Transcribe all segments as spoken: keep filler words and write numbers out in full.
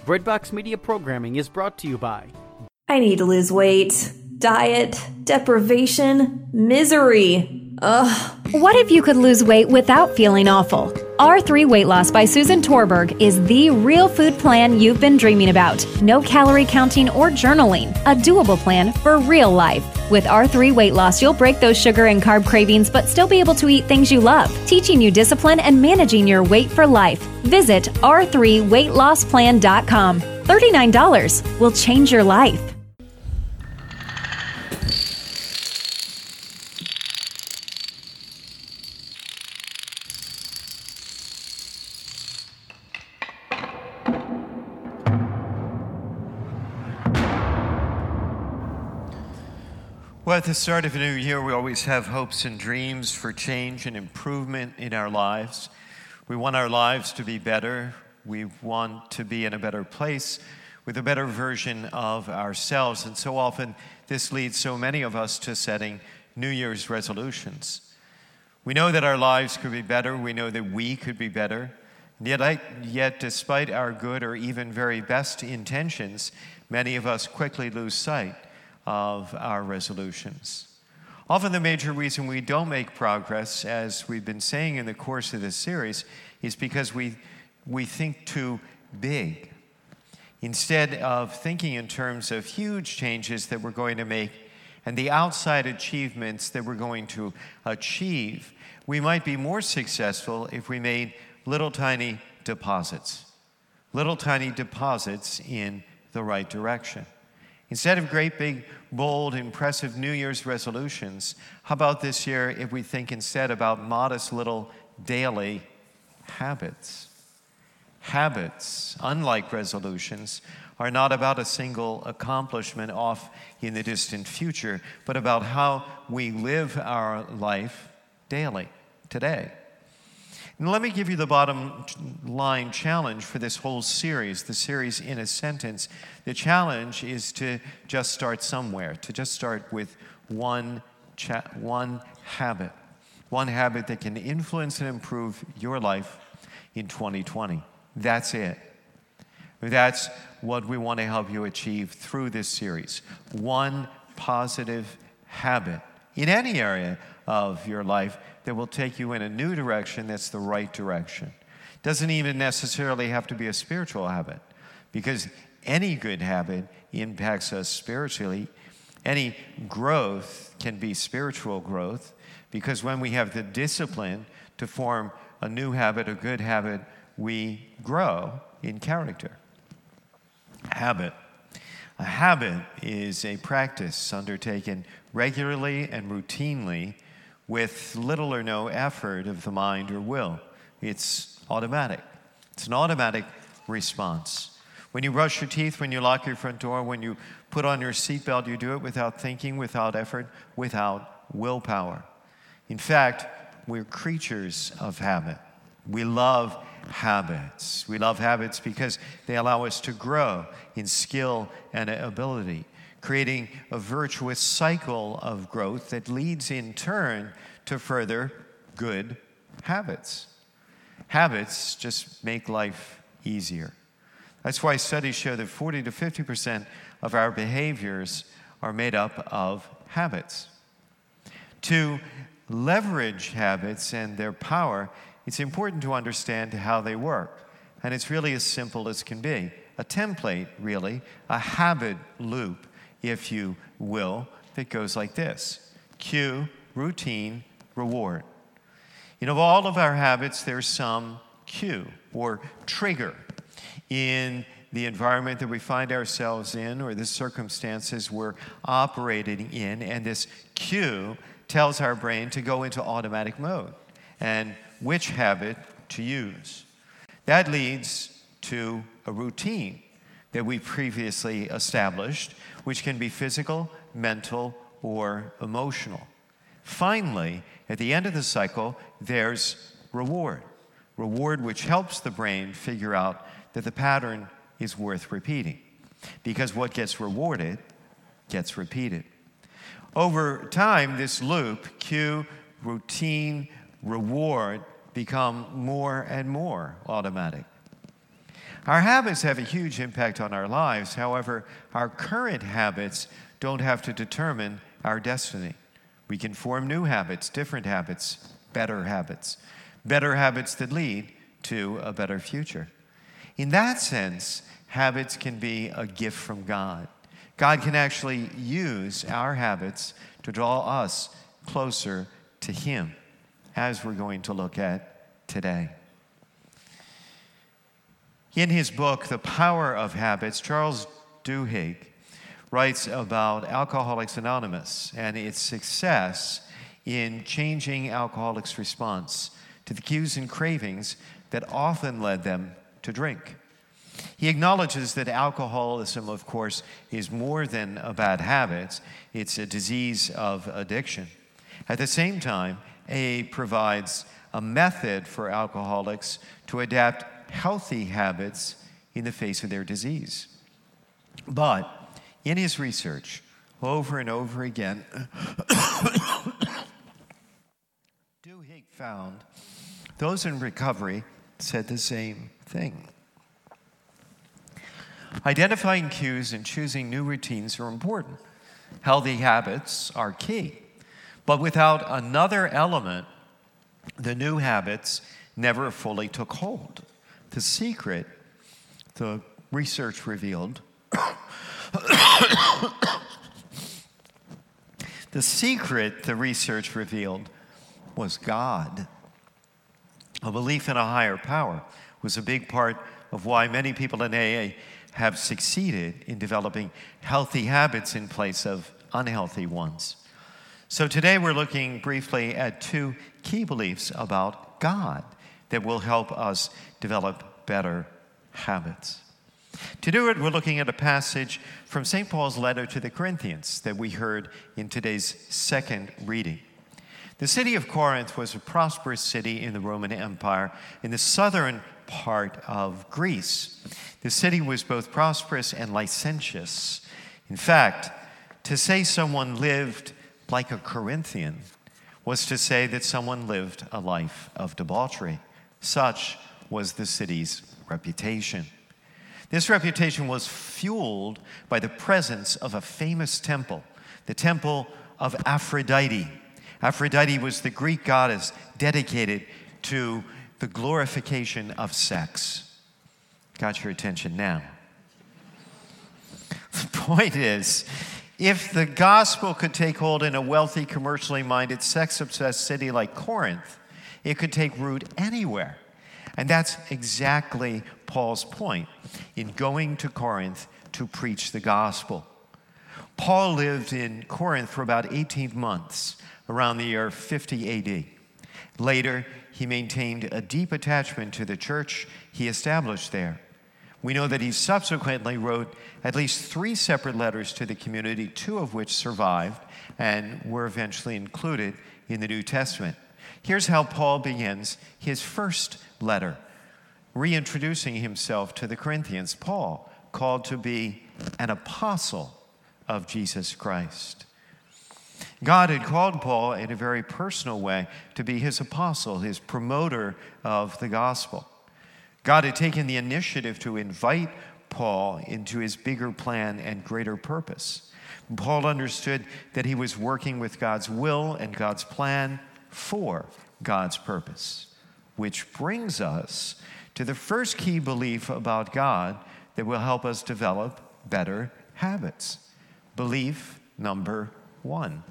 Breadbox Media programming is brought to you by I need to lose weight. Diet, deprivation, misery. Ugh. What if you could lose weight without feeling awful? R three Weight Loss by Susan Torberg is the real food plan you've been dreaming about. No calorie counting or journaling. A doable plan for real life. With R three Weight Loss, you'll break those sugar and carb cravings but still be able to eat things you love, teaching you discipline and managing your weight for life. Visit r three weight loss plan dot com. thirty-nine dollars will change your life. Well, at the start of a new year, we always have hopes and dreams for change and improvement in our lives. We want our lives to be better. We want to be in a better place with a better version of ourselves. And so often, this leads so many of us to setting New Year's resolutions. We know that our lives could be better. We know that we could be better. And yet, I, yet, despite our good or even very best intentions, many of us quickly lose sight of our resolutions. Often the major reason we don't make progress, as we've been saying in the course of this series, is because we we think too big. Instead of thinking in terms of huge changes that we're going to make and the outside achievements that we're going to achieve, we might be more successful if we made little tiny deposits. Little tiny deposits in the right direction. Instead of great, big, bold, impressive New Year's resolutions, how about this year if we think instead about modest little daily habits? Habits, unlike resolutions, are not about a single accomplishment off in the distant future, but about how we live our life daily, today. And let me give you the bottom line challenge for this whole series, the series in a sentence. The challenge is to just start somewhere, to just start with one, cha- one habit, one habit that can influence and improve your life in twenty twenty. That's it. That's what we want to help you achieve through this series. One positive habit in any area of your life that will take you in a new direction that's the right direction. Doesn't even necessarily have to be a spiritual habit, because any good habit impacts us spiritually. Any growth can be spiritual growth, because when we have the discipline to form a new habit, a good habit, we grow in character. Habit. A habit is a practice undertaken regularly and routinely with little or no effort of the mind or will. It's automatic. It's an automatic response. When you brush your teeth, when you lock your front door, when you put on your seatbelt, you do it without thinking, without effort, without willpower. In fact, we're creatures of habit. We love habits. We love habits because they allow us to grow in skill and ability, creating a virtuous cycle of growth that leads in turn to further good habits. Habits just make life easier. That's why studies show that forty to fifty percent of our behaviors are made up of habits. To leverage habits and their power, it's important to understand how they work. And it's really as simple as can be. A template, really, a habit loop, if you will, that goes like this. Cue, routine, reward. You know, of all of our habits, there's some cue or trigger in the environment that we find ourselves in or the circumstances we're operating in, and this cue tells our brain to go into automatic mode and which habit to use. That leads to a routine that we previously established, which can be physical, mental, or emotional. Finally, at the end of the cycle, there's reward. Reward which helps the brain figure out that the pattern is worth repeating, because what gets rewarded gets repeated. Over time, this loop, cue, routine, reward, become more and more automatic. Our habits have a huge impact on our lives. However, our current habits don't have to determine our destiny. We can form new habits, different habits, better habits, better habits that lead to a better future. In that sense, habits can be a gift from God. God can actually use our habits to draw us closer to Him, as we're going to look at today. In his book, The Power of Habits, Charles Duhigg writes about Alcoholics Anonymous and its success in changing alcoholics' response to the cues and cravings that often led them to drink. He acknowledges that alcoholism, of course, is more than a bad habit. It's a disease of addiction. At the same time, A A provides a method for alcoholics to adapt healthy habits in the face of their disease. But in his research, over and over again, Duhigg found those in recovery said the same thing. Identifying cues and choosing new routines are important. Healthy habits are key. But without another element, the new habits never fully took hold. The secret, the research revealed, the secret, the research revealed, was God. A belief in a higher power was a big part of why many people in A A have succeeded in developing healthy habits in place of unhealthy ones. So today we're looking briefly at two key beliefs about God that will help us develop better habits. To do it, we're looking at a passage from Saint Paul's letter to the Corinthians that we heard in today's second reading. The city of Corinth was a prosperous city in the Roman Empire in the southern part of Greece. The city was both prosperous and licentious. In fact, to say someone lived like a Corinthian was to say that someone lived a life of debauchery. Such was the city's reputation. This reputation was fueled by the presence of a famous temple, the temple of Aphrodite. Aphrodite was the Greek goddess dedicated to the glorification of sex. Got your attention now. The point is, if the gospel could take hold in a wealthy, commercially minded, sex-obsessed city like Corinth, it could take root anywhere. And that's exactly Paul's point in going to Corinth to preach the gospel. Paul lived in Corinth for about eighteen months, around the year fifty A D. Later, he maintained a deep attachment to the church he established there. We know that he subsequently wrote at least three separate letters to the community, two of which survived and were eventually included in the New Testament. Here's how Paul begins his first letter, reintroducing himself to the Corinthians. Paul, called to be an apostle of Jesus Christ. God had called Paul in a very personal way to be his apostle, his promoter of the gospel. God had taken the initiative to invite Paul into his bigger plan and greater purpose. Paul understood that he was working with God's will and God's plan for God's purpose, which brings us to the first key belief about God that will help us develop better habits. Belief number one.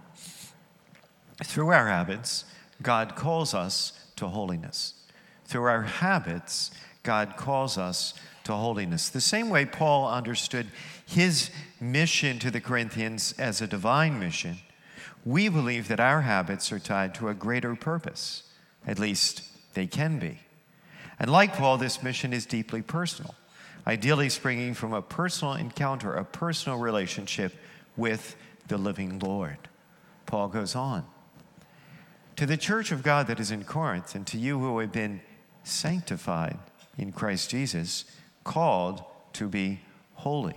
Through our habits, God calls us to holiness. Through our habits, God calls us to holiness. The same way Paul understood his mission to the Corinthians as a divine mission, we believe that our habits are tied to a greater purpose. At least they can be. And like Paul, this mission is deeply personal, ideally springing from a personal encounter, a personal relationship with the living Lord. Paul goes on. To the church of God that is in Corinth, and to you who have been sanctified in Christ Jesus, called to be holy.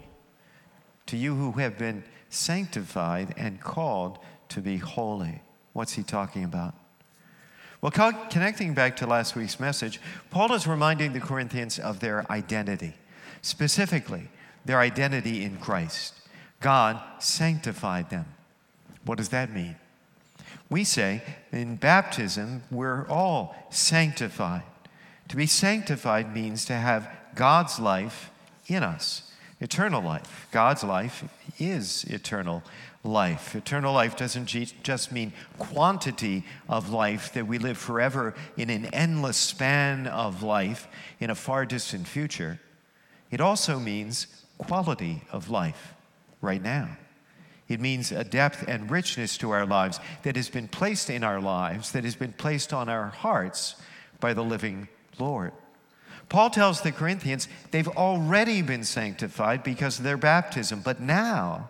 To you who have been sanctified and called to be holy. What's he talking about? Well, co- connecting back to last week's message, Paul is reminding the Corinthians of their identity, specifically their identity in Christ. God sanctified them. What does that mean? We say in baptism, we're all sanctified. To be sanctified means to have God's life in us, eternal life. God's life is eternal life. Eternal life doesn't just mean quantity of life, that we live forever in an endless span of life in a far distant future. It also means quality of life right now. It means a depth and richness to our lives that has been placed in our lives, that has been placed on our hearts by the living Lord. Paul tells the Corinthians they've already been sanctified because of their baptism, but now,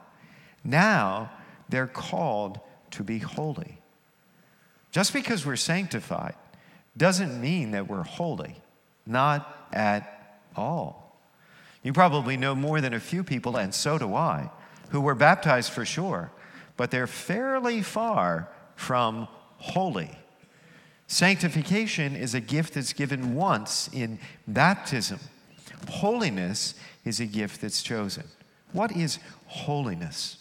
now they're called to be holy. Just because we're sanctified doesn't mean that we're holy, not at all. You probably know more than a few people, and so do I, who were baptized for sure, but they're fairly far from holy. Sanctification is a gift that's given once in baptism. Holiness is a gift that's chosen. What is holiness?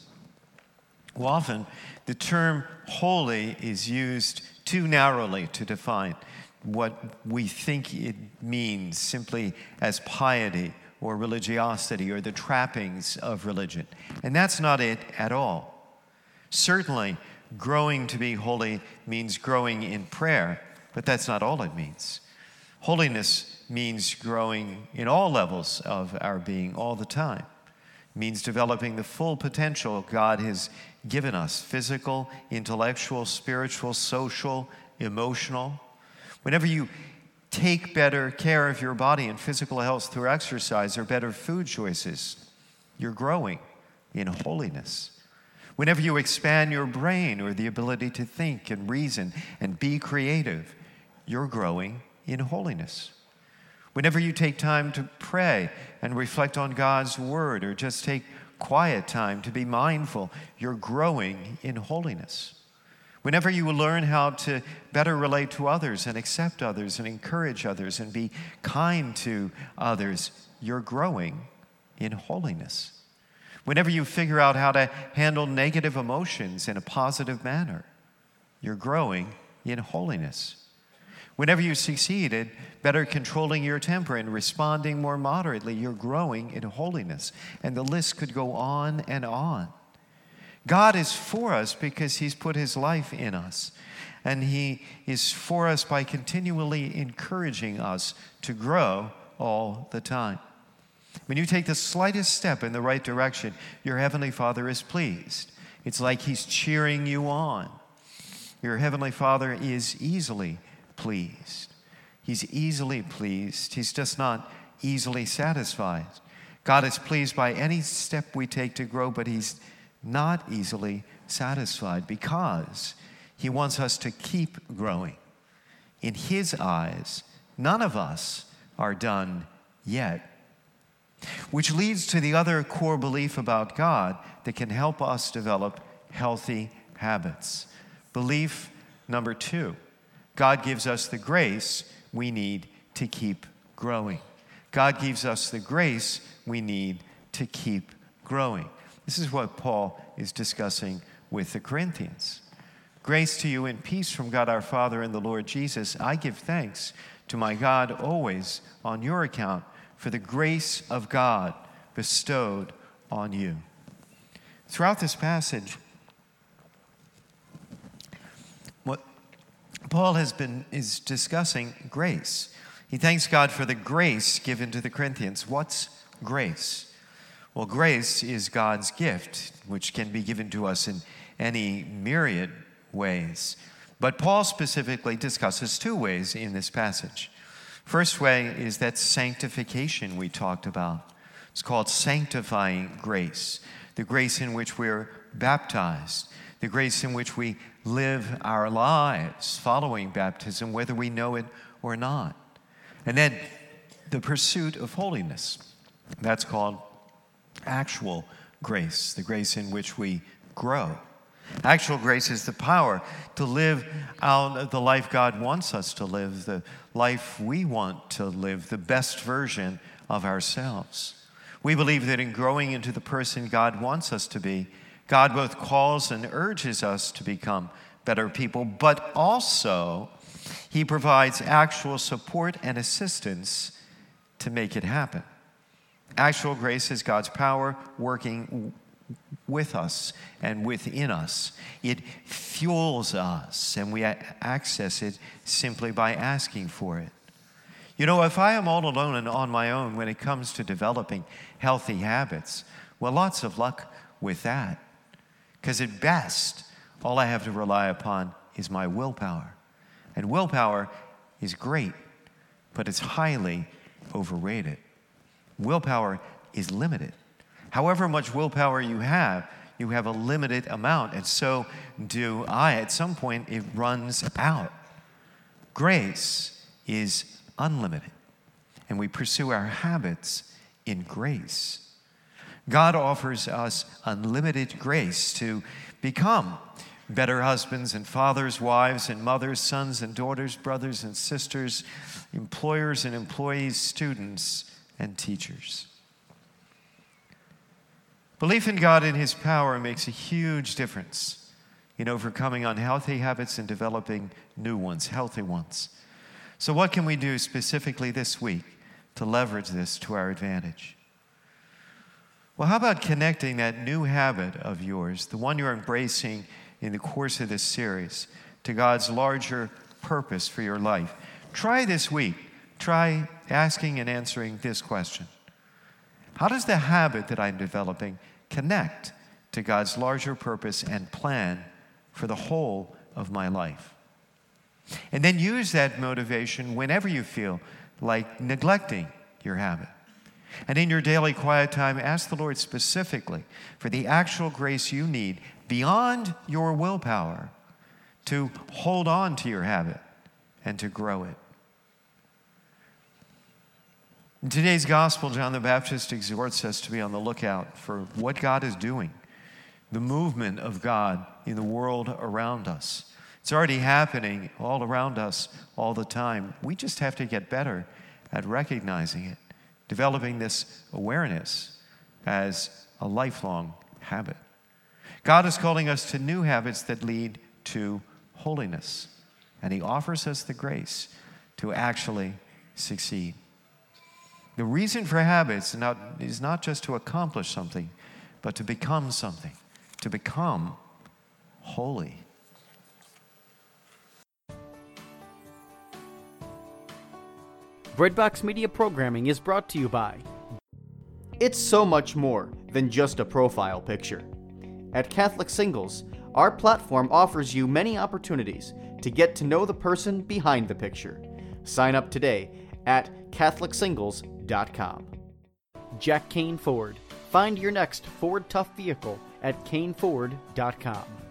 Well, often the term holy is used too narrowly to define what we think it means simply as piety or religiosity or the trappings of religion. And that's not it at all. Certainly, growing to be holy means growing in prayer, but that's not all it means. Holiness means growing in all levels of our being all the time. It means developing the full potential God has given us, physical, intellectual, spiritual, social, emotional. Whenever you take better care of your body and physical health through exercise or better food choices, you're growing in holiness. Whenever you expand your brain or the ability to think and reason and be creative, you're growing in holiness. Whenever you take time to pray and reflect on God's word or just take quiet time to be mindful, you're growing in holiness. Whenever you learn how to better relate to others and accept others and encourage others and be kind to others, you're growing in holiness. Whenever you figure out how to handle negative emotions in a positive manner, you're growing in holiness. Whenever you succeed at better controlling your temper and responding more moderately, you're growing in holiness. And the list could go on and on. God is for us because he's put his life in us. And he is for us by continually encouraging us to grow all the time. When you take the slightest step in the right direction, your Heavenly Father is pleased. It's like he's cheering you on. Your Heavenly Father is easily pleased. He's easily pleased. He's just not easily satisfied. God is pleased by any step we take to grow, but he's not easily satisfied because he wants us to keep growing. In his eyes, none of us are done yet. Which leads to the other core belief about God that can help us develop healthy habits. Belief number two, God gives us the grace we need to keep growing. God gives us the grace we need to keep growing. This is what Paul is discussing with the Corinthians. Grace to you and peace from God our Father and the Lord Jesus. I give thanks to my God always on your account for the grace of God bestowed on you. Throughout this passage, what Paul has been is discussing grace. He thanks God for the grace given to the Corinthians. What's grace? Well, grace is God's gift, which can be given to us in any myriad ways. But Paul specifically discusses two ways in this passage. First way is that sanctification we talked about. It's called sanctifying grace, the grace in which we're baptized, the grace in which we live our lives following baptism, whether we know it or not. And then the pursuit of holiness. That's called actual grace, the grace in which we grow. Actual grace is the power to live out the life God wants us to live, the life we want to live, the best version of ourselves. We believe that in growing into the person God wants us to be, God both calls and urges us to become better people, but also He provides actual support and assistance to make it happen. Actual grace is God's power working with us and within us. It fuels us, and we access it simply by asking for it. You know, if I am all alone and on my own when it comes to developing healthy habits, well, lots of luck with that. Because at best, all I have to rely upon is my willpower. And willpower is great, but it's highly overrated. Willpower is limited. However much willpower you have, you have a limited amount, and so do I. At some point, it runs out. Grace is unlimited, and we pursue our habits in grace. God offers us unlimited grace to become better husbands and fathers, wives and mothers, sons and daughters, brothers and sisters, employers and employees, students and teachers. Belief in God and His power makes a huge difference in overcoming unhealthy habits and developing new ones, healthy ones. So what can we do specifically this week to leverage this to our advantage? Well, how about connecting that new habit of yours, the one you're embracing in the course of this series, to God's larger purpose for your life? Try this week. Try asking and answering this question. How does the habit that I'm developing connect to God's larger purpose and plan for the whole of my life? And then use that motivation whenever you feel like neglecting your habit. And in your daily quiet time, ask the Lord specifically for the actual grace you need beyond your willpower to hold on to your habit and to grow it. In today's gospel, John the Baptist exhorts us to be on the lookout for what God is doing, the movement of God in the world around us. It's already happening all around us all the time. We just have to get better at recognizing it, developing this awareness as a lifelong habit. God is calling us to new habits that lead to holiness, and He offers us the grace to actually succeed. The reason for habits is not just to accomplish something, but to become something, to become holy. Breadbox Media programming is brought to you by. It's so much more than just a profile picture. At Catholic Singles, our platform offers you many opportunities to get to know the person behind the picture. Sign up today at Catholic Singles dot com. Jack Kane Ford. Find your next Ford Tough vehicle at Kane Ford dot com.